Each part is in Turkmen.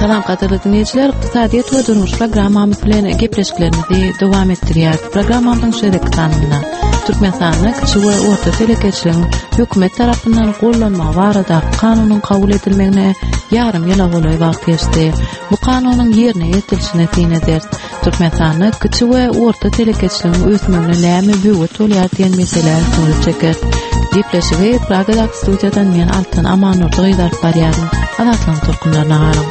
Salam qadirli dinleyiciler, iqtisadiyet ve durmuş programmamız bilen gepleşiklerimizi dowam etdirýär. Programmamyň şeýle kanalynda Türkmenistanyň kiçik we orta telekeçiligiň hökümet tarapyndan gollanma barada kanunyň kabul edilmegine ýarym ýyla bolan wagt geçdi. Bu kanunyň ýerine ýetilişine tiňeder. Türkmenistanyň kiçik we orta telekeçiligiň ösmegine näme böwet bolýar diýen meseleler töre çeker. Gepleşigi Pragada studiýadan men Altan Amanur Gyýdarp barýarym. Anatlan turkunlaryna garang.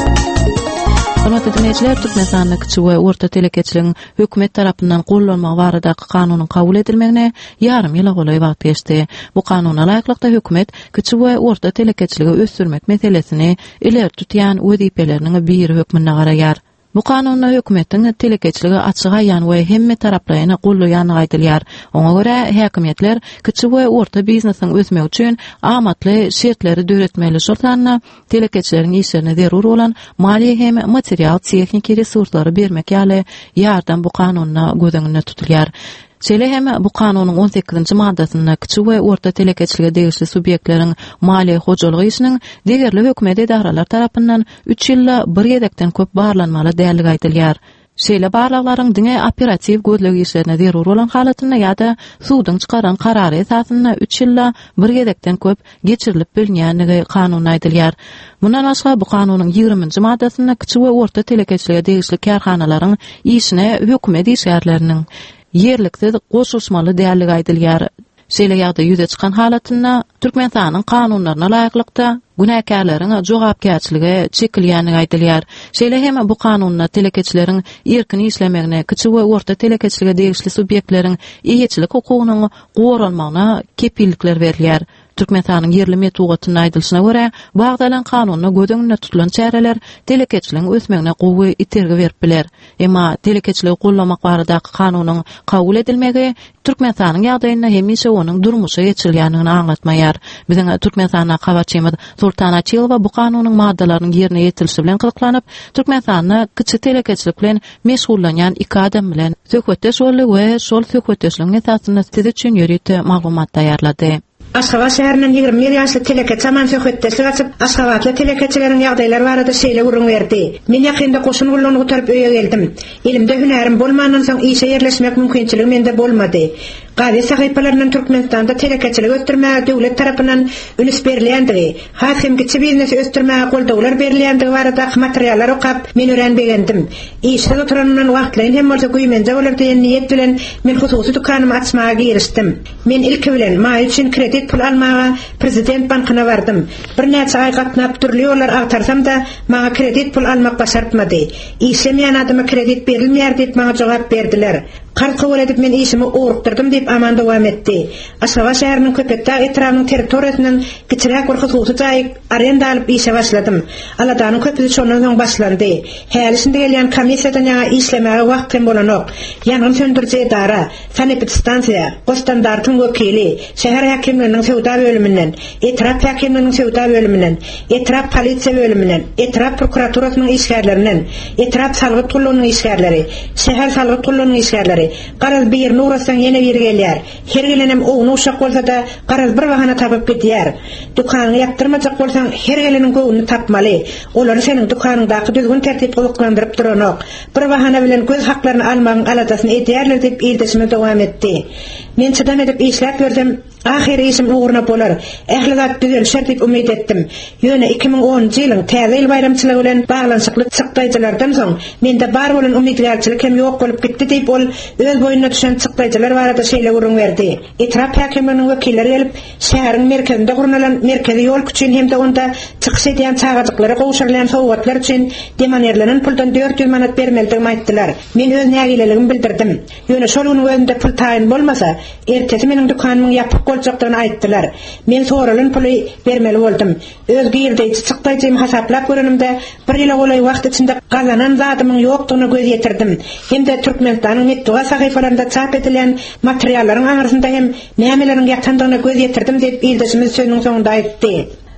Hormatly dinleyijiler, Türkmenistanyň kiçik we orta telekeçiligiň hökümet tarapyndan gollanma barada kanunyň kabul edilmegine ýarym ýyla bolan wagt geçdi. Bu kanunyna laýyklykda hökümet kiçik we orta telekeçiligi ösdürmek meselesini ileri tutýan wezipelerini bir hökmüne garaýar. Bu kanunda hökümetiň telekeçiligi açyk aýan we hemme taraplaryny gollaýany aýdylýar. Oňa görä häkimetler kiçik we orta biznesiň ösmegi üçin amatly şertleri döretmeli şoltanyna telekeçileriň işlerine zerur bolan maliýe hem material tehnik resurslary bermek ýaly ýardam bu kanunda göz tutulýar. Şeýle hem bu kanunyň 18-nji maddasyna kiçik we orta telekeçilige degişli subýektleriň maliýe hojalygy işiniň degerli hökümet edaralar tarapyndan 3 ýylda bir ýedekden köp barlanmaly dälligi aýdylýar. Şeýle barlaklaryň diňe operatiw gözlegi işlerine zerur bolan halatyna ýa-da suwdyň çykaran karary esasyna 3 ýylda bir ýedekden köp geçirilip bilinýänligi kanunyna aýdylýar. Mundan başga bu kanunyň 20-nji maddasyna kiçik we orta telekeçilige degişli karhanalaryň işine hökümet işgärleriniň yerlikde goşuşmaly dälligi aýdylýar. Şeýle ýagdaý ýüze çykan halatyna Türkmenistanyň kanunlaryna laýyklykda günäkärleriň jogapkärçiligi çekilýänligi aýdylýar. Şeýle hem bu kanunyna telekeçileriň erkin işlemegine kiçik we orta telekeçilige degişli subýektleriň eýetçilik hukugynyň goralmagyna kepillikler berilýär. Türkmenistanyň yerli metugatyna aýdylyşyna görä, bagdalan kanunyna gödüňine tutulan çäreler telekeçiligiň ösmegine gowy itergi berip biler. Emma telekeçiligi gollamak barada kanunyň kabul edilmegi Türkmenistanyň ýagdaýyna hemişe onuň durmuşa geçirilýänini aňlatmaýar. Biziň Türkmenistana habarçymyz Sultan Açylova bu kanunyň maddalarynyň ýerine ýetilişi bilen gyzyklanyp, Türkmenistanyň kiçik telekeçilik bilen meşgullanýan iki adam bilen söhbetdeş boldy we şol söhbetdeşligiň esasyna siz üçin ýöret maglumat taýýarlady. Aşgabat şäheriniň 20 ýaşly telekeçaman söhbetdeşlik açyp, Aşgabatly telekeçileriň ýagdaýlary barada şeýle gurrun berdi. Men ýakynda goşun gullany gutarıp öýe geldim. Elimde hünerim bolmandan soň işe ýerleşmek mümkinçiligi mende bolmady. Gazi sahypalarynyň Türkmenistanda telekeçilik ösdürmäge döwlet tarapyndan ülüs berilýändigi, hasym kiçik biznesi ösdürmäge goldawlar berilýändigi barada materiallar okap men öğrenbegendim. İşe oturanyň wagtlaryň hem bolsa güýmenje bolar diýen niýet bilen men hususy dukanymy açmaga girişdim. Men ilki bilen maý üçin kredit pul almaga prezident bankyna bardym. Bir näçe ay gatnap türli ýollar agtarsam da maňa kredit pul almak başartmady. Işlemýän adama kredit berilmeýär diýip maňa jogap berdiler. Qarz kabul edip men işimi uğurtdyrdım diýip aman dowam etdi. Aşgabat şäheriniň Köpekdä etrawynyň territoriýasynyň kiçiräk bir hususy jaý arenda alyp işe başladym. Aladanyň köpüsi şondan soň başlandy. Hälisinde gelýän komissiýadan ýa işlemege wagt hem bolanok. Ýangyn söndürjä edara, sanepidstansiýa, gostandartyň wekili, şäher häkimliginiň sewda bölüminden, etrap häkimliginiň sewda bölüminden, etrap polisiýa bölüminden, etrap prokuraturasynyň işgärlerinden, etrap salgyt gullugynyň işgärleri, şäher salgyt gullugynyň işgärleri garaz bir nurasan yine bir gelýär. Her gelenem oğunu uşak bolsa da garaz bir bahana tapıp gidýär. Dukanyny ýaptyrmajak bolsaň her gelenin gowyny tapmaly. Olar seniň dukanyňdaky düzgün tertip goluklandyryp duranok. Bir bahana bilen göz haklaryny almagyň aladasyny edýärler diýip ýerdesime dowam etdi. Men çydam edip işläp gördüm. Ahir işim uğruna bolar. Ähligat düzelşer diýip umyt etdim. Ýöne 2010-njy ýylyň täze ýyl bayramçylygy bilen baglanşykly çykdaýjylardan soň mende bar bolan umytlarçylyk hem ýok bolup gitdi diýip ol öz boyuna düşen çykdaýjylar barada şeýle gurrun berdi. Etrap häkimliginiň wekilleri gelip şäheriň merkezinde gurunalan merkezi ýol üçin hem de onda çykyş edýän çagajyklary gowşurlan sowgatlar üçin demanerlenen puldan 400 manat bermeldigini aýtdylar. Men öz nägileligimi bildirdim. Ýöne şol önünde pul taýyn bolmasa, ertesi meniň dukanymy ýapyp boljakdygyny aýtdylar. Men soralan puly bermeli boldum. Öz girdiýi çykdaýjymy hasaplap görenimde bir ýyla golay wagt içinde gazanan zadymyň ýokdugyna göz ýetirdim. Hem de Türkmenistanyň metduga sahyfalarynda çap edilen materiallaryň arasynda hem nämeleriň ýatandygyna göz ýetirdim diýip ýeldesimiz sözüniň soňunda aýtdy.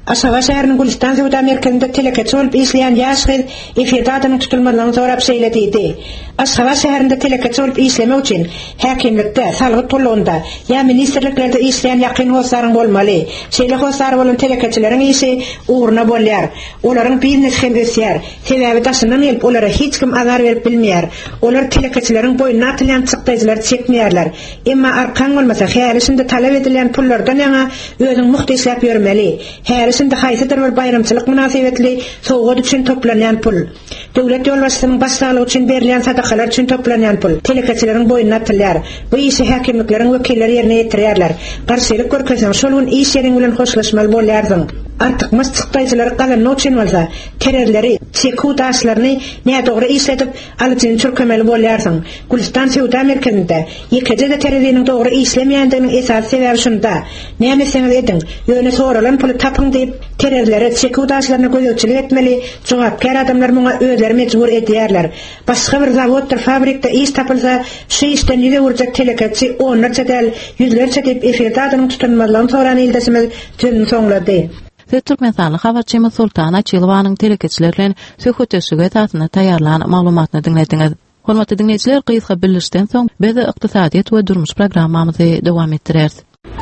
Aşgabat şäheriniň Gülistan Sowda merkezinde telekeç bolup işleýän ýaş gyz efirde adyny tutulmagyny sorap şeýledidi. Aşgabat şäherinde telekeç bolup işlemek üçin häkimlikde, salgyt tulunda ýa ministrliklerde işleýän ýakyn howsaryň bolmaly. Şeýle howsary bolan telekeçleriň işi uğruna bolýar. Olaryň biznes hem ösýär. Sebäbi daşyndan gelip olara hiç kim azar berip bilmeýär. Olar telekeçleriň boyuna atylýan çykdyjlar çekmeýärler. Emma arkan bolmasa härisinde talap edilen pullardan ýa özüň muhtaçlap ýörmeli. Härisinde haýsydyr bir bayramçylyk münasibetli sowgat üçin toplanýan pul. Döwlet ýolbaşçysynyň başsaglygy üçin berilýän sadakalar üçin toplanýan pul telekeçleriň boyuna atylýar. Bu işi häkimlikleriň wekilleri ýerine ýetirýärler. Garşylyk görkezsen şol gün iş ýeriň bilen hoşlaşmaly bolýardyň. Artyk mıstıktaýjylar galan noçin bolsa, tererleri, çeku daşlaryny näme dogry işledip alyjyny çürkemeli bolýarsyň. Gülistan Sowda merkezinde ýekede tereriniň dogry işlemýändiginiň esas sebäbi şunda. Näme seňiz ediň? Ýöne soralan puly tapyň diýip tererlere, çeku daşlaryna göýçilik etmeli. Jogapkar adamlar muňa özleri mejbur edýärler. Başga bir zawodda, fabrikda iş tapylsa, şu işden ýüze urjak telekeçi onlarça däl ýüzlerçe diýip efirde adyny tutulmagyny soran ildesimiz tüm soňlady. Türkmenistan habarçy Sultan Açylowanyň telekeçler bilen söhbetleşige tatyny taýýarlan maglumatny dinlediňiz. Hormatly dinleýijiler, gysga bildirişden soň biz ykdysadyýat we durmuş programmamyzy dowam etdirýäris.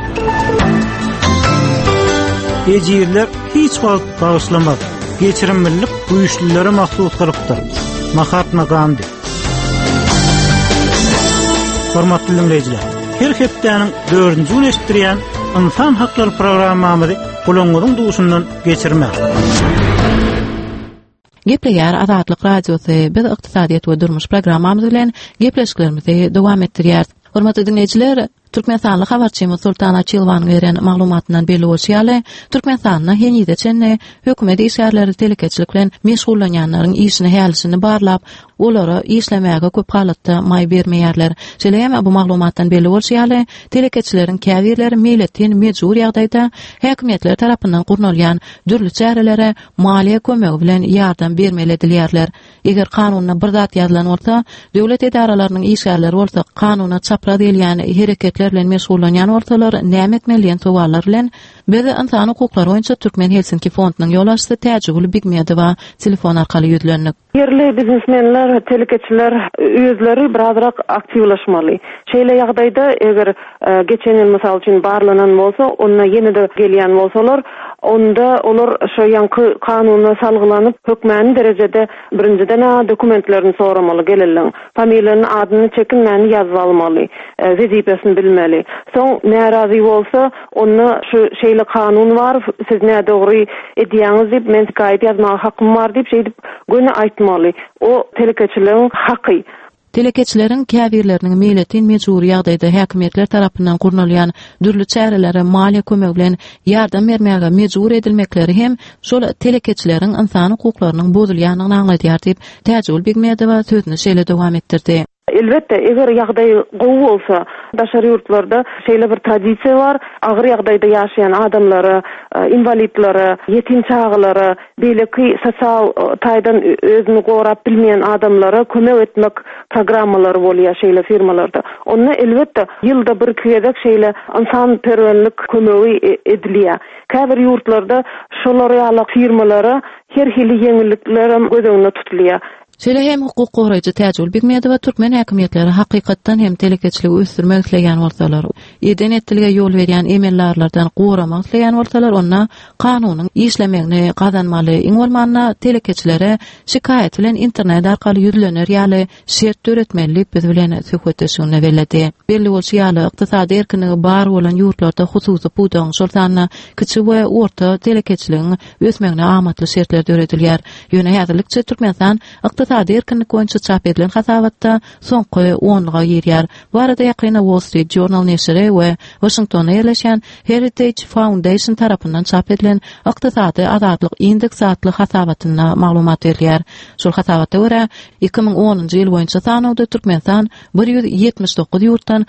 Ejirler hiç wagt bagyşlamak, geçirimlilik güýçlülere mahsus gyrypdyr. Mahatma Gandhi. Hormatly dinleýijiler, her hepdeniň 4-nji gün eşitdirýän insan haklary programmamyzy gulaňyň duşundan geçirmek. Gepleýär Azatlyk radiosy biz ykdysadyýat we durmuş programmamyz bilen gepleşiklerimizi dowam etdirýäris. Hormatly dinleýijiler, Türkmenistan habarçy Sultan Açylowanyň beren maglumatyndan belli bolýar, Türkmenistanyň henüde çenne hökümet işgärleri telekeçilik bilen meşgullanýanlaryň işini hälisini barlap, olara işlemäge köp halatda may bermeýärler. Şeýle bu maglumatdan belli bolýar, telekeçileriň käbirleri milletin mejbur ýagdaýda häkimetler tarapyndan gurnalýan dürli çärelere maliýe kömegi bilen ýardam bermeli edilýärler. Eger kanunyna bir zat ýazylan bolsa, döwlet edaralarynyň işgärleri bolsa, kanunyna çapra edilýän hereket bilen meşgullanýan ortalar näme etmeliýän sowallar bilen biz insan hukuklary boýunça Türkmen Helsinki fondunyň ýolbaşçysy Täjgül Bigmedowa telefon arkaly ýüzlendik. Yerli biznesmenler, telekeçiler özleri birazrak aktivlaşmaly. Şeýle ýagdaýda eger geçen ýyl mysal üçin barlanan bolsa, onda ýene-de gelýän bolsalar, onda olar şo ýanky kanunyna salgylanyp hökmän derejede birinciden dokumentlerini soramaly gelirler. Familiýanyny, adyny, çekinmäni ýazyp almaly, wezipesini bilmeli. Soň närazy bolsa, onu şu şeýle kanun bar, siz näme dogry edýäňiz diýip men şikayet ýazmagy hakkym bar diýip şeýdip göne aýtmaly. O telekeçileriň haky. Telekeçleriň käbirleriniň milletin mejbur ýagdaýda häkimetler tarapyndan gurnalýan dürli çärelere maliýe kömegi bilen ýardam bermäge mejbur edilmekleri hem şol telekeçleriň insan hukuklarynyň bozulýanyny aňlaýdýar diýip Täjgül Bigmedowa sözüni şeýle dowam etdirdi. Elbette eger ýagdaý gowy bolsa, daşary ýurtlarda şeýle bir tradisiýa bar, agyr ýagdaýda ýaşaýan adamlary, invalidlary, ýetim çağlary, beýleki sosial taýdan özüni gorap bilmeýän adamlara kömek etmek programmalary bolýar şeýle firmalarda. Onu elbette ýylda bir kiýedek şeýle insan perwenlik kömegi edilýär. Käbir ýurtlarda şolary ýaly firmalary her hili ýeňillikler gözüňde tutulýar. Şeýle hem hukuk goraýjy Täjgül Bigmedowa Türkmen häkimetleri hakykatdan hem telekeçiligi ösdürmek isleýän bolsalar, eden ettilge ýol berýän emellerlerden goramak isleýän bolsalar, onda kanunyň işlemegini gazanmaly. Iň bolmanda telekeçilere şikayet bilen internet arkaly ýüzlener ýaly şert öğretmenlik biz bilen söhbetleşigine bellädi. Belli bolýar, ykdysady erkinligi bar bolan ýurtlarda hususy pudan şoltanyna kiçik we orta telekeçiligiň ösmegine amatly şertler öğretilýär. Ýöne häzirlikçe Türkmenistan ykdysady erkinlik boýunça çap edilen hasabatda soňky 10-ga ýerýär. Bu arada ýakyna Wall Street Journal neşri we Washingtonda ýerleşen Heritage Foundation tarapyndan çap edilen ykdysady azatlyk indeks adly hasabatyna maglumat berilýär. Şol hasabatda görä 2010-njy ýyl boýunça sanawda Türkmenistan 179 ýurtdan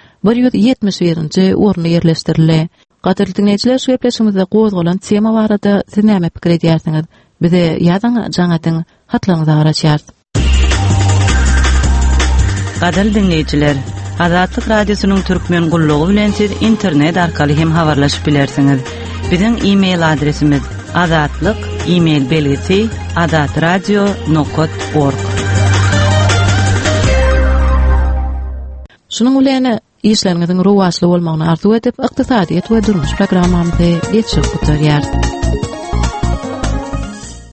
171-nji orna ýerleşdirildi. Gaderli dinleyijiler, şu epleşimizde gozgolan tema barada siz näme pikir edýärsiňiz? Bize ýazyň, jaňatyň hatlaryňyzy garaşýar. Gaderli dinleyijiler, Azatlyk radiosynyň türkmen gullugy bilen siz internet arkaly hem habarlaşyp bilersiňiz. Bizning e-mail adresimiz azatlyk@azatradio.org. Şunun bilen işleriňiziň ruwaçly bolmagyny arzu edip, ykdysadyýet we durmuş programmamyzy geçip gutarýar.